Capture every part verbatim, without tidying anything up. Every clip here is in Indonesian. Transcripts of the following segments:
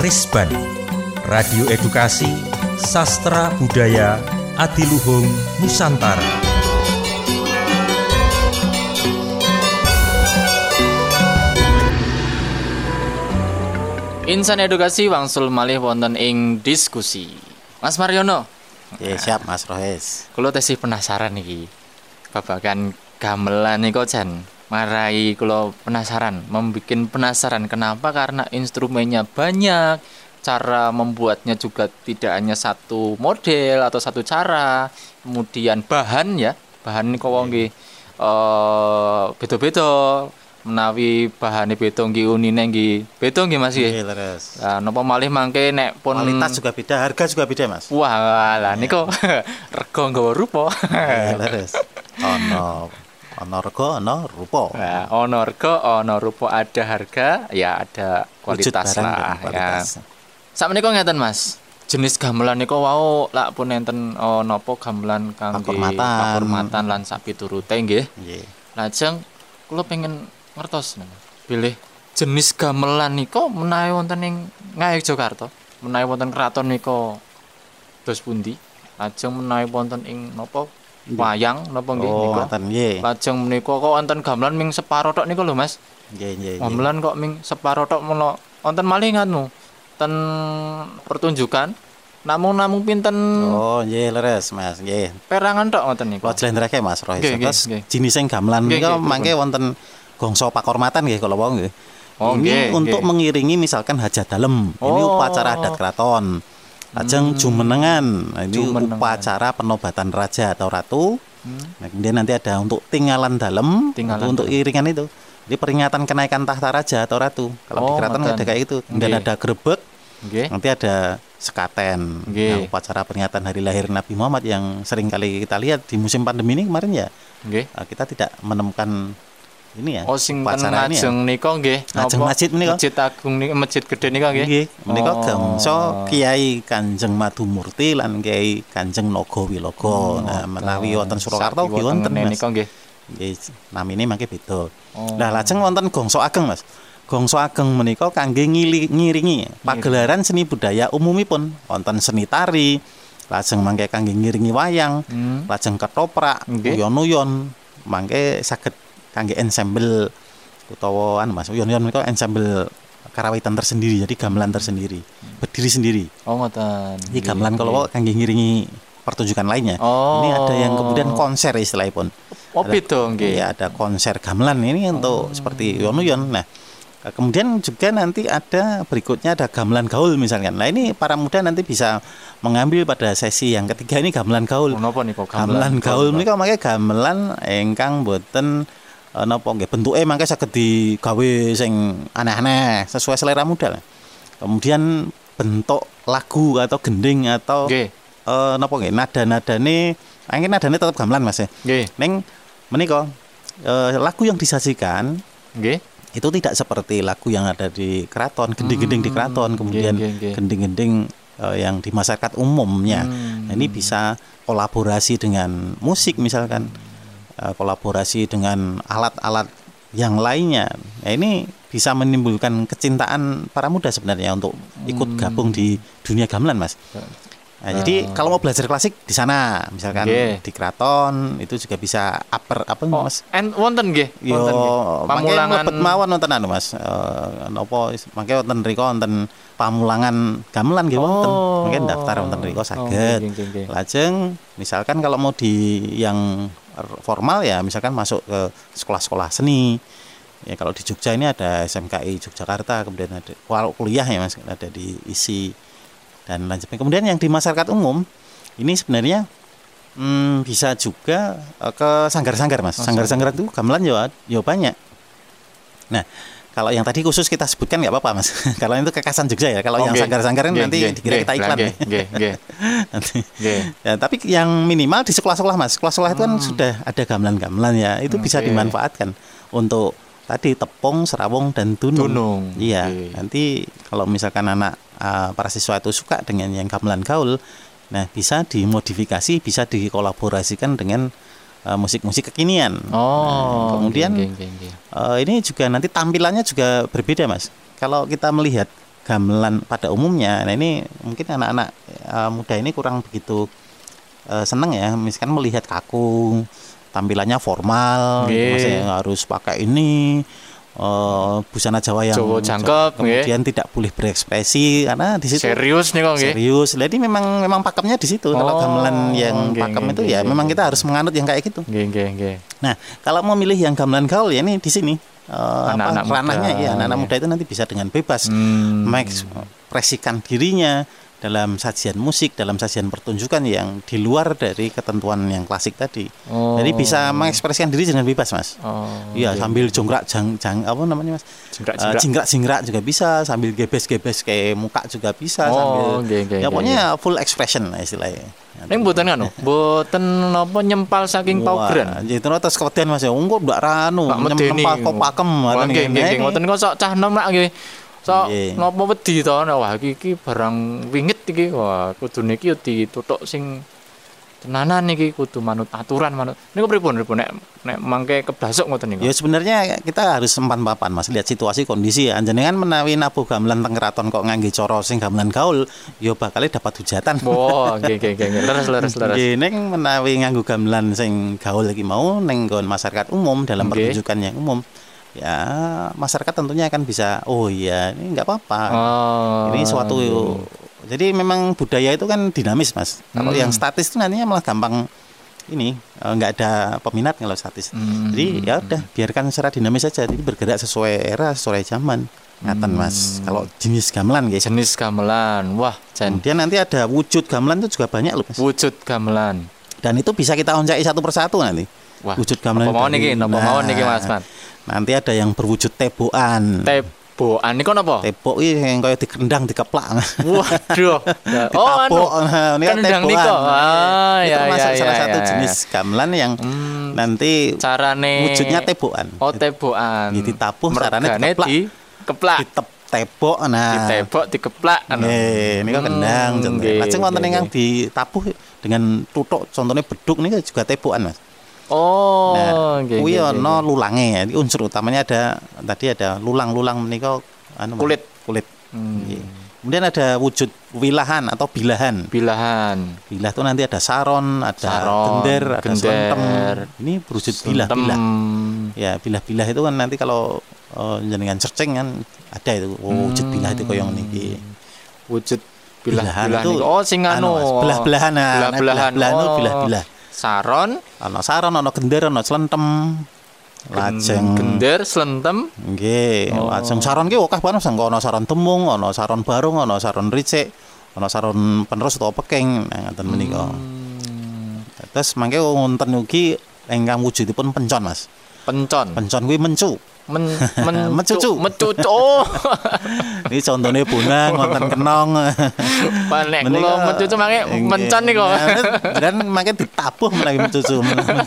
Arisban, Radio Edukasi, Sastra Budaya, Adiluhung Nusantara. Insan edukasi wangsul malih wonten ing diskusi. Mas Mariono. Ya siap Mas Rohes. Kulo tesih penasaran iki. Babagan gamelan niku jan marai kulo penasaran, membikin penasaran kenapa? Karena instrumennya banyak, cara membuatnya juga tidak hanya satu model atau satu cara, kemudian bahan ya, bahan niku wong nggih eh beda-beda. Menawi bahane beda nggih unine nggih beda nggih Mas nggih. Nggih, leres. Lah napa malih mangke nek pun Kualitas juga beda, harga juga beda Mas. Wah, lah niku rega nggawa rupa. Nggih, leres. Ono ono rega, ono rupa. Nah, ono rega, ono rupa, ada harga, ya ada kualitas lah ya. Sakmenika ngeten Mas. Jenis gamelan niku wau lak pun enten oh, napa gamelan kangge pakurmatan lan sak piturute nggih. Nggih. Lajeng kula pengen ngertos pilih jenis gamelan niku menawi wonten ing Ngayogyakarta, menawi wonten kraton niku dos pundi? Lajeng menawi wonten ing napa wayang napa nggih oh, niku? nggih. Lajeng menika kok wonten gamelan ming separo tok niku lho Mas. Nggih, nggih. Gamelan kok ming separo tok menawa wonten malih nganu ten pertunjukan namung-namung pinten Oh, nggih leres Mas, nggih. perangan tok ngoten niku. Kula jlentrehke Mas Rohes. Nggih, Terus nggih, nggih. jenis sing gamelan Nggih, niku nggih, mangke wonten gongso pakurmatan nggih kala wau nggih. Oh, Ini nggih, untuk nggih. mengiringi misalkan hajat dalem. Ini Oh. upacara adat keraton. Lajeng Hmm. jumenengan. Nah, ini Jumenengan. upacara penobatan raja atau ratu. Hmm. Nah, kemudian nanti ada untuk tinggalan dalem, Tinggalan itu untuk dalem. iringan itu. Jadi peringatan kenaikan tahta raja atau ratu. Kalau di Oh, keraton ngoten. ada kayak itu. Kemudian Nggih. ada grebek, Nggih. nanti ada sekaten. Nggih. Nah, upacara peringatan hari lahir Nabi Muhammad yang sering kali kita lihat di musim pandemi ini kemarin ya. Nggih. eh, Kita tidak menemukan ini ya. Oh sing ten upacara ini ya. ngajeng nika nggih. Ngajeng Napa? masjid menika. Masjid Agung nika, masjid gedhe nika nggih. Nggih, menika Oh. gangsa Kiai Kanjeng Madumurti lan Kiai Kanjeng Naga Wilaga. Nah, menawi wonten Surakarta nggih wonten Mas. nika nggih. Nggih, namine mangke beda. Oh. Nah, lajeng wonten gongso ageng, Mas. Gongso ageng menika kangge ngili- ngiringi pagelaran seni budaya umumipun. Wonten seni tari, lajeng mangke kangge ngiringi wayang, Hmm. lajeng ketoprak, Nggih. uyon-uyon, mangke saged kangge ensemble utawa anu Mas, uyon-uyon menika ensemble karawitan tersendiri, jadi gamelan tersendiri, berdiri sendiri. Oh ngoten. Ini gamelan kalau kangge ngiringi pertunjukan lainnya. Oh. Ini ada yang kemudian konser istilahipun. Oh beda nggih. Ya, ada konser gamelan ini untuk seperti uyon-uyon. Nah, kemudian juga nanti ada berikutnya ada gamelan gaul misalkan. Nah, ini para muda nanti bisa mengambil pada sesi yang ketiga ini gamelan gaul. Oh, napa niku Gamelan gaul menika mangke gamelan ingkang boten eh, napa nggih bentuke mangke saged digawe sing aneh-aneh sesuai selera muda lah. Kemudian bentuk lagu atau gending atau Nggih. eh, napa nggih nada-nadane angin nadane tetap gamelan Mas ya. Nggih. Ning menika eh, lagu yang disajikan Nggih. itu tidak seperti lagu yang ada di keraton, gending-gending di keraton, kemudian nggih, nggih. gending-gending eh, yang di masyarakat umumnya. Hmm. Nah, ini bisa kolaborasi dengan musik misalkan, eh, kolaborasi dengan alat-alat yang lainnya. Nah, ini bisa menimbulkan kecintaan para muda sebenarnya untuk ikut gabung di dunia gamelan, Mas. Nah, jadi kalau mau belajar klasik di sana, misalkan Nggih. di keraton itu juga bisa upper apa Oh, Mas? en wonten nggih. Yo, Wonten nggih. mangke Pamulangan mlebet mawon wonten anu Mas. Eh napa mangke wonten mriku wonten pamulangan gamelan nggih wonten. Oh. Mangke daftar wonten mriku Oh, saged. nggih, nggih, nggih. Lajeng misalkan kalau mau di yang r- formal ya misalkan masuk ke sekolah-sekolah seni. Ya kalau di Jogja ini ada S M K I Yogyakarta, kemudian ada wal- kuliah ya Mas, ada di I S I dan lain sebagainya. Kemudian yang di masyarakat umum ini sebenarnya hmm, bisa juga eh, ke sanggar-sanggar Mas. Sanggar-sanggar itu gamelan ya, ya banyak. Nah, kalau yang tadi khusus kita sebutkan nggak apa-apa Mas. Kalau itu kekasan Jogja ya. Kalau Oh, yang nggih. sanggar-sanggar Nggih, nanti nggih, dikira nggih, kita iklan nggih, ya. nggih, nggih. Nanti. Nggih. Ya, tapi yang minimal di sekolah-sekolah Mas. Sekolah-sekolah itu kan sudah ada gamelan-gamelan ya. Itu bisa Oke. dimanfaatkan untuk tadi tepung, serawung dan tunung. Tunung. Iya. Oke. Nanti kalau misalkan anak uh, para siswa itu suka dengan yang gamelan gaul, nah bisa dimodifikasi, bisa dikolaborasikan dengan uh, musik-musik kekinian. Oh. Nah, kemudian nggih, nggih, nggih. uh, ini juga nanti tampilannya juga berbeda Mas. Kalau kita melihat gamelan pada umumnya. Nah ini mungkin anak-anak uh, muda ini kurang begitu uh, seneng ya, misalkan melihat kaku, tampilannya formal, gitu, maksudnya harus pakai ini. Uh, busana Jawa yang Jawa jangkep, kemudian nge. tidak boleh berekspresi karena di situ serius nih kok nge. serius. Jadi memang memang pakemnya di situ. Oh, kalau gamelan yang nge, pakem nge, itu nge, ya nge, memang nge. kita harus menganut yang kayak gitu. Nge, nge, nge. Nah, kalau mau milih yang gamelan gaul ya ini di sini uh, apa ranahnya ya anak-anak muda itu nanti bisa dengan bebas hmm. mengekspresikan dirinya dalam sajian musik, dalam sajian pertunjukan yang di luar dari ketentuan yang klasik tadi. Oh. Jadi bisa mengekspresikan diri dengan bebas, Mas. Oh. Iya, okay. Sambil jongkrak jang, jang apa namanya, Mas? Jingkrak-jingkrak. Uh, jingkrak-jingkrak juga bisa, sambil gebes-gebes kayak muka juga bisa, oh, sambil okay, okay, ya pokoknya okay. full expression lah istilahnya. Ning mboten anu, mboten napa nyempal saking paugeran. Nggih, terus kemudian Mas, engko ndak ranu nyempal kok pakem ngoten nggih. Ngoten kok sok cah nom nak nggih. So, napa wedi to, wah iki iki barang wingit iki, wah kudune iki dituthuk sing tenanan iki kudu manut aturan manut. Niku pripun pripun nek nek mangke keblasuk ngoten niku. Ya sebenarnya kita harus empan-papan Mas, lihat situasi kondisi. Anjenengan menawi nabuh gamelan teng keraton kok ngangge cara sing gamelan gaul, ya bakal dapat hujatan. Oh, nggih nggih nggih, leres leres leres. Nggih, ning menawi nganggo gamelan sing gaul iki mau ning nggon masyarakat umum dalam okay. pertunjukan yang umum. Ya masyarakat tentunya akan bisa oh iya ini nggak apa-apa oh, ini suatu iya. Jadi memang budaya itu kan dinamis Mas. Kalau hmm. yang statis itu nantinya malah gampang ini nggak ada peminat kalau statis. Hmm. Jadi ya udah biarkan secara dinamis saja. Jadi bergerak sesuai era sesuai zaman. Ngaten hmm. Mas. Kalau jenis gamelan guys. Jenis gamelan. Wah. Jan. Kemudian nanti ada wujud gamelan itu juga banyak loh Mas. Wujud gamelan. Dan itu bisa kita oncaki satu persatu nanti. Wah. Wujud gamelan. Apa mau niki? Apa mau niki Mas Man? Nanti ada yang berwujud tebokan. Tebokan niku napa? Tebok iki sing kaya dikendang dikeplak. Waduh. Oh, anu. Ini kendang niku. Ah, ya ya. Itu salah ya, satu ya, jenis gamelan yang hmm, nanti carane wujudnya tebokan. Oh, tebokan. Jadi ditabuh carane dikeplak. Dikeplak. Ditebok nah. Ditebok dikeplak. Nggih, niku kendang contohnya. Lajeng wonten ingkang ditabuh dengan tutuk contohnya beduk niku juga tebokan Mas. Oh, nah, kuwi ana lulange ya. Unsur utamanya ada tadi ada lulang-lulang menika anu kulit kulit. Hmm. Kemudian ada wujud wilahan atau bilahan. Bilahan. Bilah itu nanti ada saron, ada saron, gender, ada gender. Slentem. Ini berwujud bilah-bilah. Ya, bilah-bilah itu kan nanti kalau uh, jenengan searching kan ada itu oh, wujud bilah itu koyo niki. Wujud bilah-bilah itu oh sing anu belah-belahan. Belah-belahan. Belah itu bilah-bilah. Saron, ana saron, ana gender, ana slentem. Lajeng gender, slentem. Nggih, oh. Lajeng saron ki akeh banget sang ana saron temung, ana saron barung, ana saron ricik, ana saron penerus utawa peking, nah ngoten menika. Hmm. Terus mangke wonten ugi ingkang wujudipun pencon, Mas. Pencon. Pencon kuwi mencu. Men, men mencucu mencucu oh. Ini contohnya bonang wonten kenong panek kula mencucu mangke mencon niku dan mangke ditabuh menawi mencucu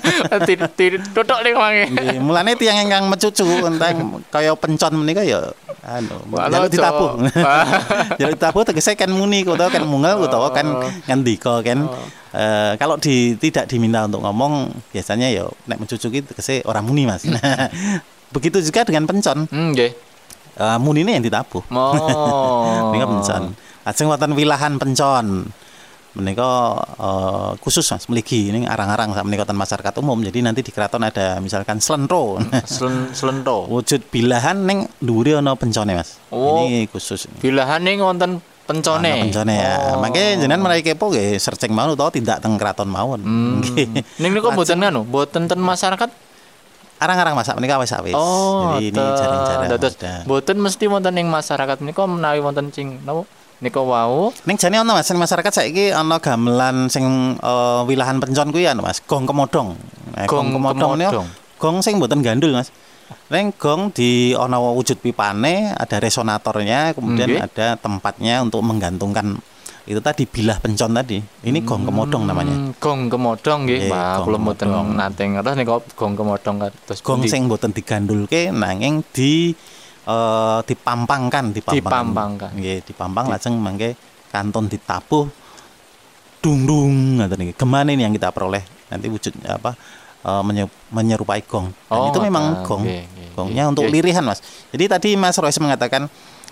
dituthuk niku mangke mulane tiyang ingkang mencucu entang kaya pencon menika ya anu jaluk ditabuh jaluk ditabuh tegese kan muni utawa kan mungal utawa kan ngendika kan Uh, kalau di, tidak diminta untuk ngomong biasanya ya nek mencucu ki tegese ora muni Mas. Begitu juga dengan pencon. Hmm, nggih. Uh, munine yang ditabuh. Oh. Menika pencon. Lajeng wonten wilahan pencon. Menika uh, khusus Mas mligi ning arang-arang sak menika ten masyarakat umum. Jadi nanti di keraton ada misalkan slentro. Slen, slento. Wujud bilahan ning dhuwure ana pencone Mas. Oh, ini khusus. Bilahan ning wonten pencone. Ana pencone ya. Oh. Mangke jenengan menawi kepo nggih searching mawon utawa tindak teng keraton mawon. Nggih. Hmm. Ning niku mboten anu, mboten ten masyarakat arang-arang masak menika wis-wis. Oh, jadi ini jarang-jarang. Dados mboten mesti wonten ing masyarakat menika menawi wonten sing napa nika wau. Ning jane ana Mas, masyarakat saiki ana gamelan sing uh, wilahan pencon kuwi anu Mas, gong kemodong. Nah, gong, gong kemodong niku gong sing mboten gandul Mas. Ning gong di ana wujud pipane, ada resonatornya, kemudian okay. ada tempatnya untuk menggantungkan itu tadi bilah pencon tadi. Ini hmm, gong kemodong namanya. Gong kemodong nggih. Wah, kula mboten nate ngertos nika gong kemodong kados gong sing mboten digandulke nanging di uh, dipampangkan, dipampang. Dipampangkan. Nggih, dipampang di. Lajeng mangke kantun ditabuh dung-dung ngoten iki. Gemane ini yang kita peroleh nanti wujud apa uh, menyerupai gong. Dan oh, itu memang gong. Okay, okay, gongnya okay, untuk okay. lirihan Mas. Jadi tadi Mas Royce mengatakan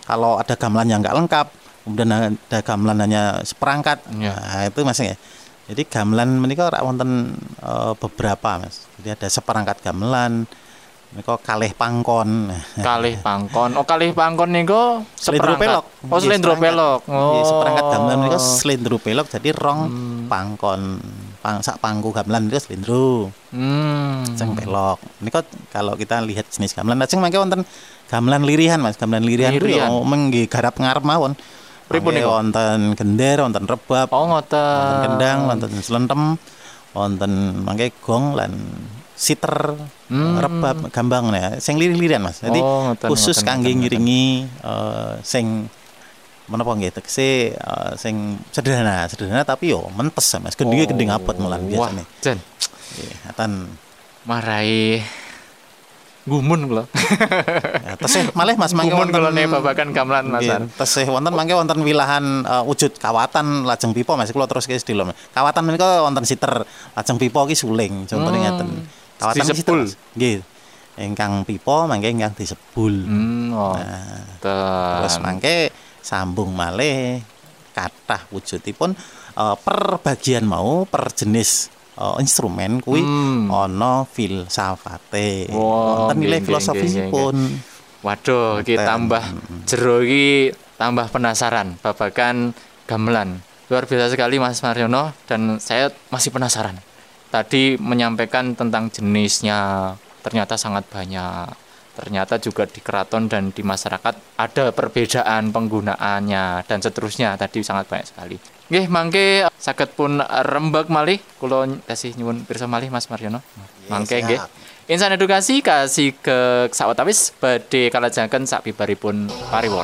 kalau ada gamelan yang nggak lengkap, kemudian ada gamelan hanya seperangkat, Ya. nah itu Mas ya. Jadi gamelan menika rak wonten uh, beberapa Mas. Jadi ada seperangkat gamelan, menika kalih pangkon. Kalih pangkon. Oh, kalih pangkon niku Slendro seperangkat. pelok. Oh, Nggih, slendro seperangkat. pelok. Oh. Nggih, seperangkat gamelan menika slendro pelok, jadi rong Hmm. pangkon. Pang sak pangku gamelan itu slendro. Hmm. Lajeng pelok. Menika kalau kita lihat jenis gamelan, lajeng mangke wonten gamelan lirihan Mas. Gamelan lirihan itu Lirihan. ya menggi garap ngarep mawon. Pripun Mangke niku? wonten gender, wonten rebab, Oh, wonten ngoten. kendang, wonten slentem, wonten mangke gong lan siter, Hmm. rebab, gambang ya. Sing lirih-lirihan Mas. Jadi Oh, ngoten, khusus ngoten, kangge ngoten, ngiringi eh, sing menapa nggih tegese eh, sing sederhana, sederhana tapi yo mentes Mas. Gendinge gending abot malah biasane. Wah, jen Nggih, ngaten. marai gumun kula. Ya, tesih malih Mas mangke Gumun kula nih wonten babakan gamelan Masan. nggih, tesih wonten mangke wonten wilahan uh, wujud kawatan lajeng pipa Mas kula terus ki sedilo. Kawatan menika wonten siter, lajeng pipa ki suling, contone Hmm. ngaten. Kawatan ki siter. Disebul. Mas. Nggih. Ingkang pipa mangke ingkang disebul. Hmm, oh. Nah, Ten. terus mangke sambung malih kathah wujudipun uh, per bagian mau per jenis uh, instrumen kuwi Hmm. ana filsafate. Wow, Wonten nilai nggih, nggih, filosofisipun. Waduh, iki Ngoten. tambah jero iki tambah penasaran babakan gamelan. Luar biasa sekali Mas Mariono dan saya masih penasaran. Tadi menyampaikan tentang jenisnya ternyata sangat banyak. Ternyata juga di keraton dan di masyarakat ada perbedaan penggunaannya dan seterusnya. Tadi sangat banyak sekali. Nggih, mangke saged pun rembag malih kula tasih nyuwun pirsa malih Mas Mariono. Mangke siap. nggih. Insan edukasi kasih ke sawetawis badhe kalajengaken sabibaripun pariwara.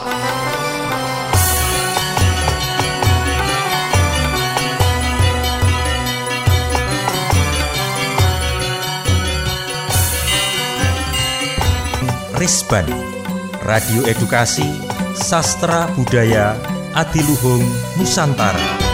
Risban, Radio Edukasi, Sastra Budaya, Adiluhung Nusantara.